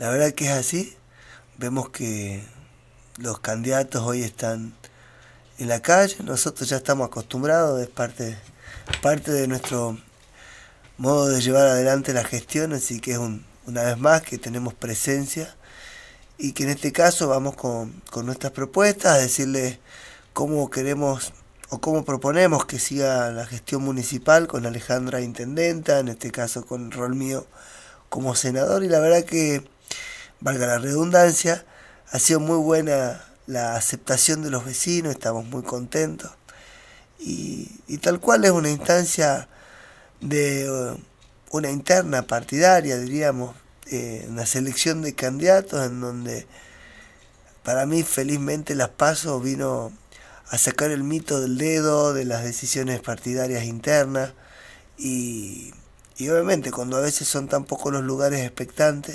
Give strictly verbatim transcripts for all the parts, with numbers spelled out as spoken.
La verdad que es así. Vemos que los candidatos hoy están en la calle, nosotros ya estamos acostumbrados, es parte, parte de nuestro modo de llevar adelante la gestión, así que es un, una vez más que tenemos presencia y que en este caso vamos con, con nuestras propuestas, a decirles cómo queremos o cómo proponemos que siga la gestión municipal con Alejandra Intendenta, en este caso con el rol mío como senador, y la verdad que, valga la redundancia, ha sido muy buena la aceptación de los vecinos, estamos muy contentos y, y tal cual es una instancia de uh, una interna partidaria, diríamos, eh, una selección de candidatos en donde para mí felizmente las PASO vino a sacar el mito del dedo, de las decisiones partidarias internas y, y obviamente cuando a veces son tan pocos los lugares expectantes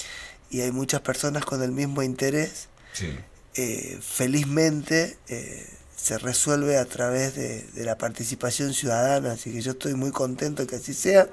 y hay muchas personas con el mismo interés, sí. eh, felizmente eh, se resuelve a través de, de la participación ciudadana, así que yo estoy muy contento que así sea,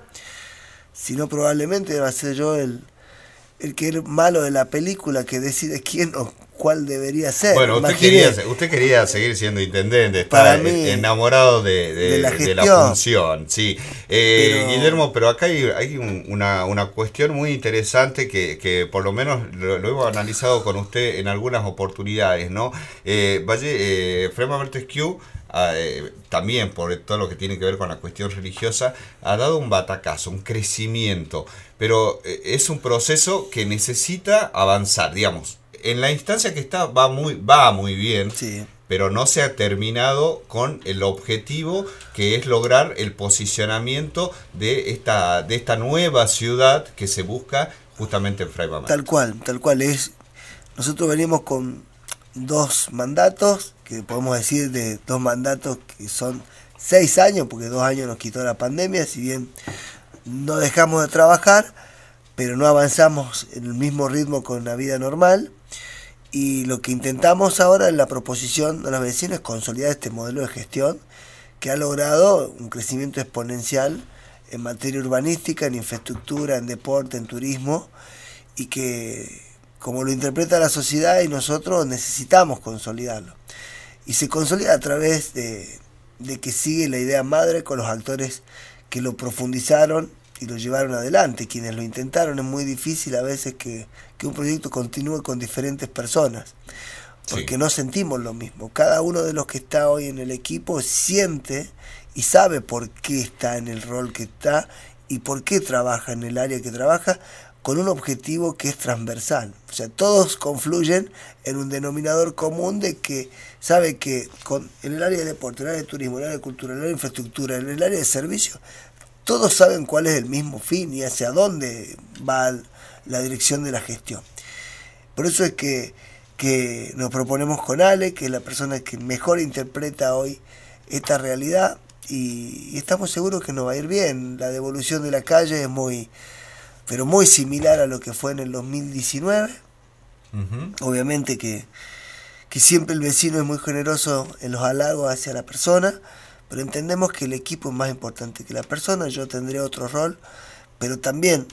si no probablemente va a ser yo el, el que es malo de la película que decide quién o cuál debería ser. Bueno, usted quería, usted quería seguir siendo intendente, está enamorado de, de, de, la, de la función, sí. Eh, pero, Guillermo, pero acá hay, hay un, una, una cuestión muy interesante que, que por lo menos lo, lo hemos analizado con usted en algunas oportunidades, ¿no? Eh, Valle, eh, Frema Montesquieu, eh, también por todo lo que tiene que ver con la cuestión religiosa, ha dado un batacazo, un crecimiento, pero eh, es un proceso que necesita avanzar, digamos. En la instancia que está va muy, va muy bien, sí. pero no se ha terminado con el objetivo que es lograr el posicionamiento de esta, de esta nueva ciudad que se busca justamente en Fray Mamés. Tal cual, tal cual es. Nosotros venimos con dos mandatos, que podemos decir de dos mandatos que son seis años, porque dos años nos quitó la pandemia, si bien no dejamos de trabajar, pero no avanzamos en el mismo ritmo con la vida normal. Y lo que intentamos ahora en la proposición de los vecinos es consolidar este modelo de gestión que ha logrado un crecimiento exponencial en materia urbanística, en infraestructura, en deporte, en turismo, y que, como lo interpreta la sociedad y nosotros, necesitamos consolidarlo. Y se consolida a través de, de que sigue la idea madre con los actores que lo profundizaron y lo llevaron adelante. Quienes lo intentaron, es muy difícil a veces que, que un proyecto continúe con diferentes personas, porque sí. No sentimos lo mismo. Cada uno de los que está hoy en el equipo siente y sabe por qué está en el rol que está y por qué trabaja en el área que trabaja, con un objetivo que es transversal. O sea, todos confluyen en un denominador común de que sabe que con, en el área de deporte, en el área de turismo, en el área de cultura, en el área de infraestructura, en el área de servicio, todos saben cuál es el mismo fin y hacia dónde va la dirección de la gestión. Por eso es que, que nos proponemos con Ale, que es la persona que mejor interpreta hoy esta realidad, y, y estamos seguros que nos va a ir bien. La devolución de la calle es muy, pero muy similar a lo que fue en el dos mil diecinueve. Uh-huh. Obviamente que, que siempre el vecino es muy generoso en los halagos hacia la persona, pero entendemos que el equipo es más importante que la persona. Yo tendré otro rol, pero también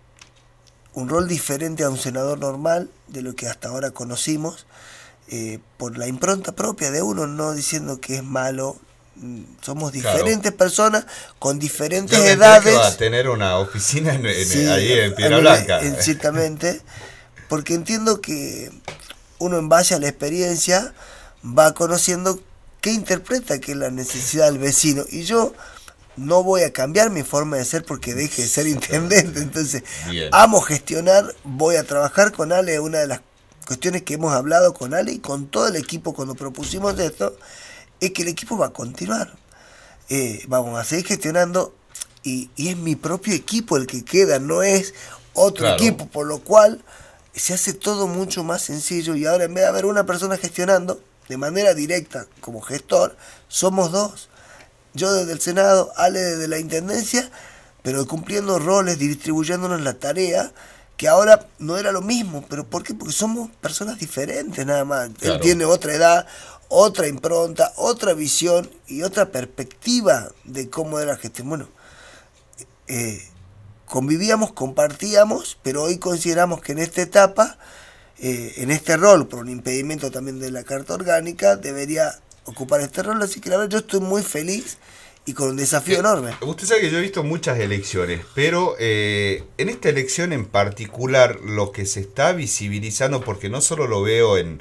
un rol diferente a un senador normal de lo que hasta ahora conocimos, eh, por la impronta propia de uno, no diciendo que es malo. Somos diferentes claro. personas con diferentes ya edades. Que va a tener una oficina en, en, sí, ahí en Piedra Blanca. En, ciertamente, porque entiendo que uno en base a la experiencia va conociendo qué interpreta que es la necesidad del vecino, y yo no voy a cambiar mi forma de ser porque deje de ser intendente. Entonces, bien. Amo gestionar, voy a trabajar con Ale. Una de las cuestiones que hemos hablado con Ale y con todo el equipo cuando propusimos esto es que el equipo va a continuar, eh, vamos a seguir gestionando, y, y es mi propio equipo el que queda, no es otro claro. equipo, por lo cual se hace todo mucho más sencillo. Y ahora, en vez de haber una persona gestionando de manera directa como gestor, somos dos. Yo desde el Senado, Ale desde la Intendencia, pero cumpliendo roles, distribuyéndonos la tarea, que ahora no era lo mismo. ¿Pero por qué? Porque somos personas diferentes nada más. Claro. Él tiene otra edad, otra impronta, otra visión y otra perspectiva de cómo era la gestión. Bueno, eh, convivíamos, compartíamos, pero hoy consideramos que en esta etapa, eh, en este rol, por un impedimento también de la Carta Orgánica, debería ocupar este rol. Así que la verdad yo estoy muy feliz y con un desafío eh, enorme. Usted sabe que yo he visto muchas elecciones, pero eh, en esta elección en particular lo que se está visibilizando, porque no solo lo veo en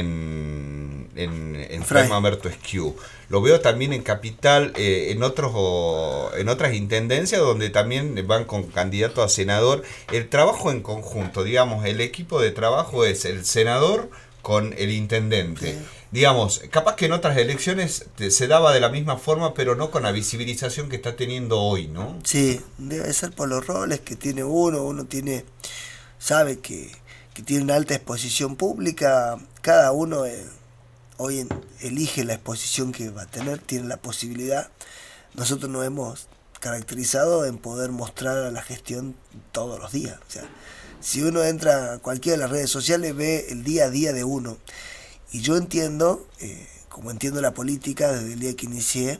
en, en, en Fray Mamerto Esquiú, lo veo también en Capital, eh, en otros o, en otras intendencias donde también van con candidato a senador. El trabajo en conjunto, digamos, el equipo de trabajo es el senador con el intendente. Sí. Digamos, capaz que en otras elecciones te, se daba de la misma forma, pero no con la visibilización que está teniendo hoy, ¿no? Sí, debe ser por los roles que tiene uno, uno tiene, sabe que, que tiene una alta exposición pública, cada uno eh, hoy en, elige la exposición que va a tener, tiene la posibilidad. Nosotros nos hemos caracterizado en poder mostrar a la gestión todos los días, o sea, si uno entra a cualquiera de las redes sociales ve el día a día de uno. Y yo entiendo, eh, como entiendo la política desde el día que inicié,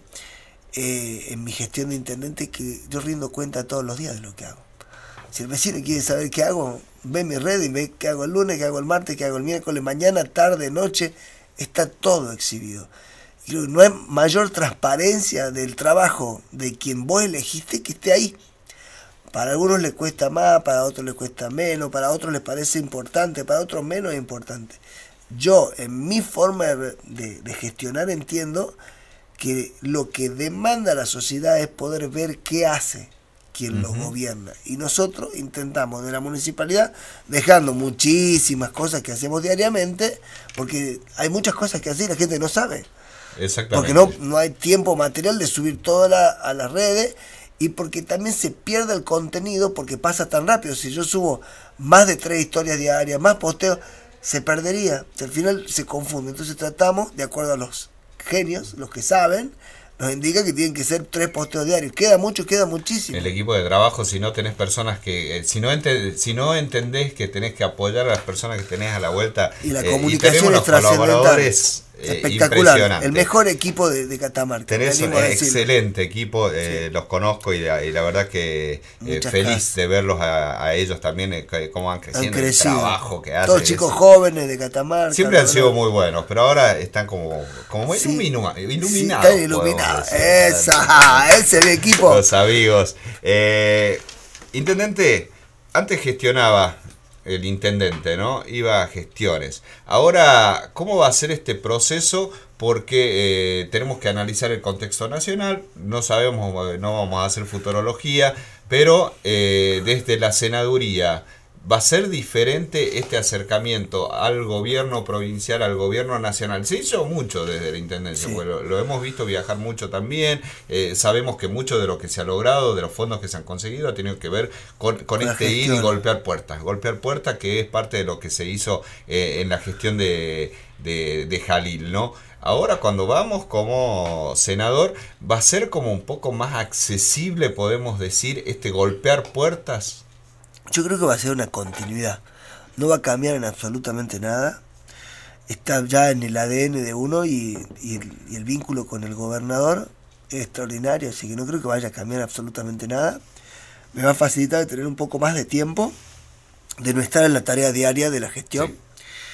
eh, en mi gestión de intendente, que yo rindo cuenta todos los días de lo que hago. Si el vecino quiere saber qué hago, ve mi red y ve qué hago el lunes, qué hago el martes, qué hago el miércoles, mañana, tarde, noche, está todo exhibido. Y no hay mayor transparencia del trabajo de quien vos elegiste que esté ahí. Para algunos les cuesta más, para otros les cuesta menos, para otros les parece importante, para otros menos importante. Yo, en mi forma de, de, de gestionar, entiendo que lo que demanda la sociedad es poder ver qué hace quien uh-huh. los gobierna. Y nosotros intentamos de la municipalidad, dejando muchísimas cosas que hacemos diariamente, porque hay muchas cosas que hacer y la gente no sabe. Exactamente. Porque no, no hay tiempo material de subir todo la, a las redes, y porque también se pierde el contenido porque pasa tan rápido. Si yo subo más de tres historias diarias, más posteos, se perdería. Al final se confunde. Entonces tratamos, de acuerdo a los genios, los que saben, nos indica que tienen que ser tres posteos diarios. Queda mucho, queda muchísimo. El equipo de trabajo, si no tenés personas que... Eh, si, no ent si no entendés que tenés que apoyar a las personas que tenés a la vuelta... Y la eh, comunicación y es trascendental. Eh, espectacular, el mejor equipo de, de Catamarca. Tenés un excelente equipo, eh, sí. Los conozco y la, y la verdad que eh, feliz gracias. de verlos a, a ellos también, eh, cómo han crecido, el trabajo que hacen. Todos chicos jóvenes de Catamarca. Siempre han sido muy buenos, pero ahora están como, como muy sí. iluminu iluminados. Sí, están iluminados. Esa, ese es el equipo. Los amigos. Eh, Intendente, antes gestionaba el intendente, ¿no? Iba a gestiones. Ahora, ¿cómo va a ser este proceso? Porque eh, tenemos que analizar el contexto nacional, no sabemos, no vamos a hacer futurología, pero eh, desde la senaduría, ¿va a ser diferente este acercamiento al gobierno provincial, al gobierno nacional? Se hizo mucho desde la intendencia, sí. lo, lo hemos visto viajar mucho también, eh, sabemos que mucho de lo que se ha logrado, de los fondos que se han conseguido, ha tenido que ver con, con este ir y golpear puertas. Golpear puertas, que es parte de lo que se hizo eh, en la gestión de, de, de Jalil, ¿no? Ahora cuando vamos como senador, ¿va a ser como un poco más accesible, podemos decir, este golpear puertas? Yo creo que va a ser una continuidad. No va a cambiar en absolutamente nada. Está ya en el A D N de uno y, y, el, y el vínculo con el gobernador es extraordinario, así que no creo que vaya a cambiar absolutamente nada. Me va a facilitar tener un poco más de tiempo, de no estar en la tarea diaria de la gestión, sí.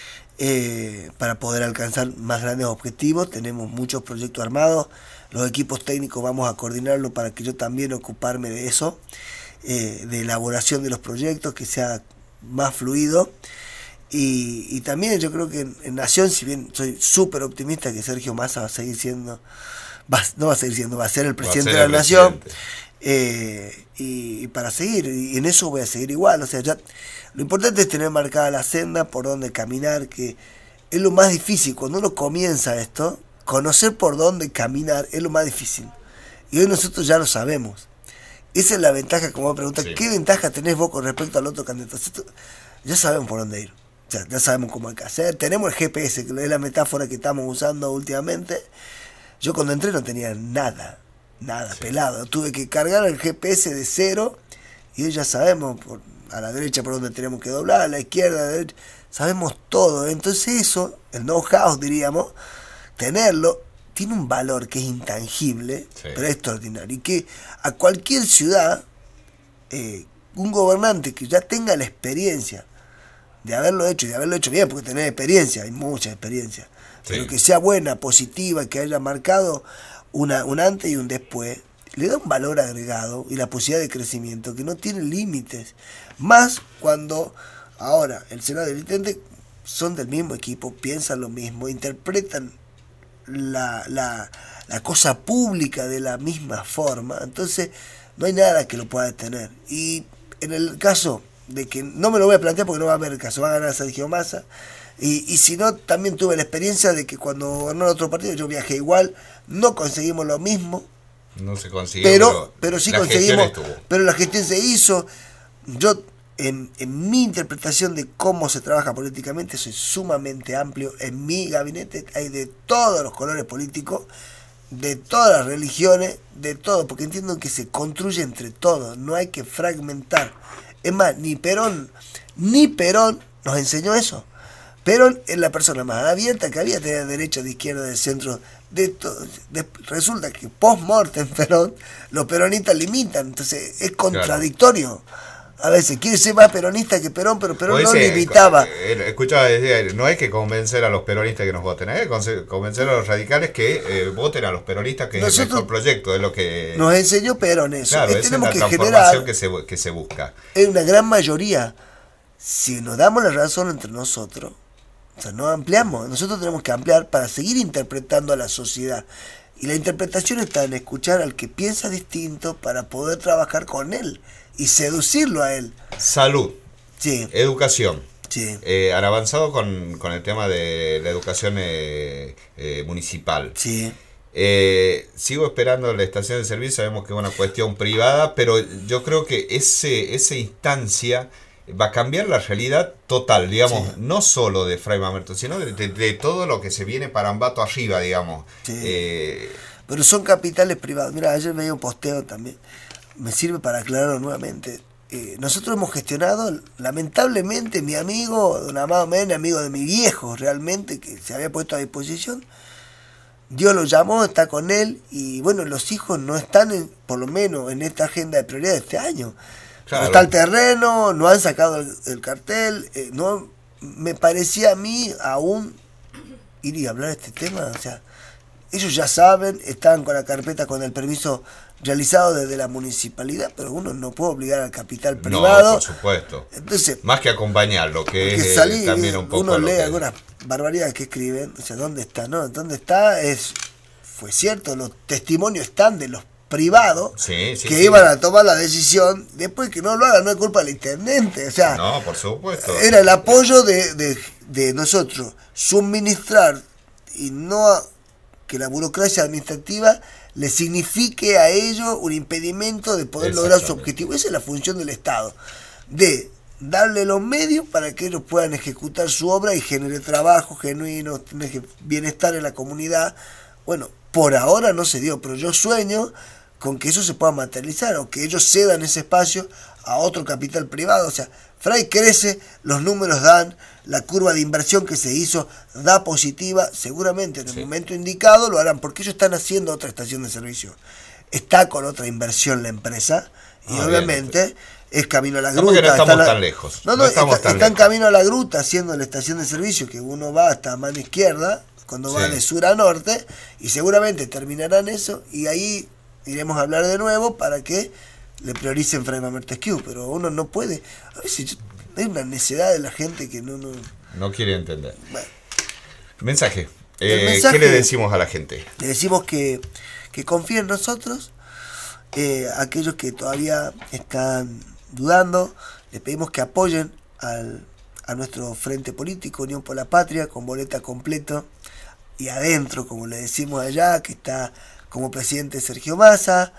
eh, para poder alcanzar más grandes objetivos. Tenemos muchos proyectos armados, los equipos técnicos vamos a coordinarlo para que yo también ocuparme de eso. Eh, de elaboración de los proyectos, que sea más fluido. Y, y también yo creo que en, en Nación, si bien soy súper optimista que Sergio Massa va a seguir siendo, va, no va a seguir siendo, va a ser el presidente de la Nación, eh, y, y para seguir, y en eso voy a seguir igual. O sea, ya lo importante es tener marcada la senda por donde caminar, que es lo más difícil. Cuando uno comienza esto, conocer por dónde caminar es lo más difícil. Y hoy nosotros ya lo sabemos. Esa es la ventaja, como me preguntan, sí. ¿qué ventaja tenés vos con respecto al otro candidato? Ya sabemos por dónde ir, o sea, ya sabemos cómo hay que hacer. Tenemos el G P S, que es la metáfora que estamos usando últimamente. Yo cuando entré no tenía nada, nada, sí. pelado. Tuve que cargar el G P S de cero y hoy ya sabemos por, a la derecha por dónde tenemos que doblar, a la izquierda, a la derecha. Sabemos todo. Entonces eso, el know-how, diríamos, tenerlo, tiene un valor que es intangible, sí. pero es extraordinario. Y que a cualquier ciudad eh, un gobernante que ya tenga la experiencia de haberlo hecho y de haberlo hecho bien, porque tener experiencia, hay mucha experiencia, sí. Pero que sea buena, positiva, que haya marcado una, un antes y un después, le da un valor agregado y la posibilidad de crecimiento que no tiene límites. Más cuando ahora el Senado y el Intendente son del mismo equipo, piensan lo mismo, interpretan la, la, la cosa pública de la misma forma, entonces no hay nada que lo pueda detener. Y en el caso de que no me lo voy a plantear porque no va a haber el caso, va a ganar Sergio Massa, y, y si no, también tuve la experiencia de que cuando gobernó el otro partido yo viajé igual, no conseguimos lo mismo, no se consiguió, pero, pero, pero sí conseguimos, estuvo. Pero la gestión se hizo. Yo en, en mi interpretación de cómo se trabaja políticamente soy sumamente amplio. En mi gabinete hay de todos los colores políticos, de todas las religiones, de todo, porque entiendo que se construye entre todos, no hay que fragmentar. Es más, ni Perón, ni Perón nos enseñó eso. Perón es la persona más abierta que había, tenía derecha, de izquierda, de centro, de todo. De, resulta que post-mortem Perón, los peronistas limitan, entonces es contradictorio. A veces quiere ser más peronista que Perón, pero Perón no limitaba. Escucha, no hay que convencer a los peronistas que nos voten, hay que convencer a los radicales que eh, voten a los peronistas, que Nosotros, es el mejor proyecto, es lo que nos enseñó Perón eso. Claro, es, esa tenemos es la que transformación generar, que se, que se busca. En una gran mayoría, si nos damos la razón entre nosotros, o sea, no ampliamos, nosotros tenemos que ampliar para seguir interpretando a la sociedad. Y la interpretación está en escuchar al que piensa distinto para poder trabajar con él y seducirlo a él. Salud. Sí. Educación. Sí. Eh, han avanzado con, con el tema de la educación eh, eh, municipal. Sí. Eh, sigo esperando la estación de servicio, sabemos que es una cuestión privada, pero yo creo que ese esa instancia va a cambiar la realidad total, digamos, sí. No solo de Fray Mamerto, sino de, de, de todo lo que se viene para Ambato arriba, digamos. Sí. Eh, pero son capitales privados. Mira, ayer veía un posteo también, me sirve para aclararlo nuevamente. Eh, nosotros hemos gestionado, lamentablemente, mi amigo, don Amado Mena, amigo de mi viejo, realmente, que se había puesto a disposición, Dios lo llamó, está con él, y bueno, los hijos no están, en, por lo menos, en esta agenda de prioridad de este año. Claro. No está el terreno, no han sacado el, el cartel, eh, no me parecía a mí aún ir y hablar de este tema, o sea, ellos ya saben, están con la carpeta con el permiso realizado desde la municipalidad, pero uno no puede obligar al capital privado. No, por supuesto. Entonces, más que acompañarlo, que es salí, también un poco uno lee que... algunas barbaridades que escriben, o sea, ¿dónde está? No, ¿dónde está? Es fue cierto, los testimonios están de los privados sí, sí, que sí. iban a tomar la decisión, después que no lo hagan no es culpa del intendente, o sea, no, por supuesto. Era el apoyo de, de, de nosotros suministrar y no a, que la burocracia administrativa le signifique a ellos un impedimento de poder lograr su objetivo. Esa es la función del Estado, de darle los medios para que ellos puedan ejecutar su obra y genere trabajo genuino, bienestar en la comunidad. Bueno, por ahora no se dio, pero yo sueño con que eso se pueda materializar o que ellos cedan ese espacio a otro capital privado. O sea, Fray crece, los números dan, la curva de inversión que se hizo da positiva, seguramente en el sí. momento indicado lo harán, porque ellos están haciendo otra estación de servicio. Está con otra inversión la empresa y ah, obviamente bien, es camino a la gruta. No, no estamos están tan lejos. No, no, no estamos está, tan están lejos. camino a la gruta haciendo la estación de servicio, que uno va hasta mano izquierda, cuando va sí. de sur a norte, y seguramente terminarán eso, y ahí iremos a hablar de nuevo para que le prioricen Fray Mamerto Esquiú, pero uno no puede, a veces hay una necedad de la gente que no... No, no quiere entender. Bueno. Mensaje. Eh, mensaje. ¿Qué le decimos a la gente? Le decimos que, que confíen en nosotros, eh, aquellos que todavía están dudando, les pedimos que apoyen al, a nuestro frente político, Unión por la Patria, con boleta completo, y adentro, como le decimos allá, que está como presidente Sergio Massa,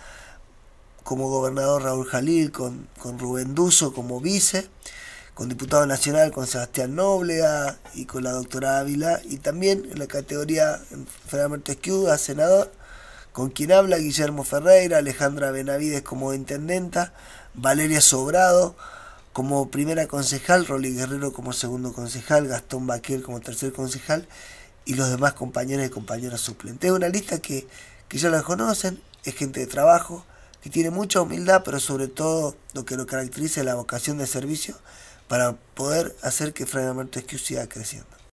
como gobernador Raúl Jalil, con, con Rubén Duso como vice, con diputado nacional con Sebastián Nóblega y con la doctora Ávila, y también en la categoría Fray Mamerto Esquiú a senador, con quien habla Guillermo Ferreira, Alejandra Benavides como intendenta, Valeria Sobrado como primera concejal, Rolly Guerrero como segundo concejal, Gastón Baquiel como tercer concejal, y los demás compañeros y compañeras suplentes. Es una lista que, que ya la conocen, es gente de trabajo, que tiene mucha humildad, pero sobre todo lo que lo caracteriza es la vocación de servicio para poder hacer que Fray Alberto Esquiu siga creciendo.